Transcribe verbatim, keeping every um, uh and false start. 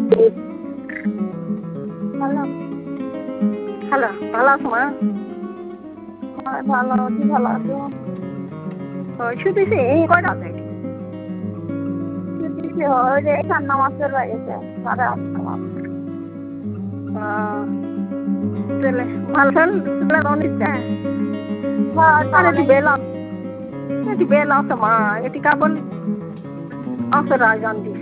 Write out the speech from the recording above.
Hello hello ভালো আছো মা? হ্যাঁ ভালো আছি, ভালো আছো? ওই শুতেছি এই কয়টা আছে? শুতেছি ওই যে এখান নামাজ চলে গেছে সাড়ে আটটা বাজে। চলে ভালো চলে নিচ্ছে এটি বেলা এটি বেলা আছে মা এটি কাবল আছে রাজগান্ধী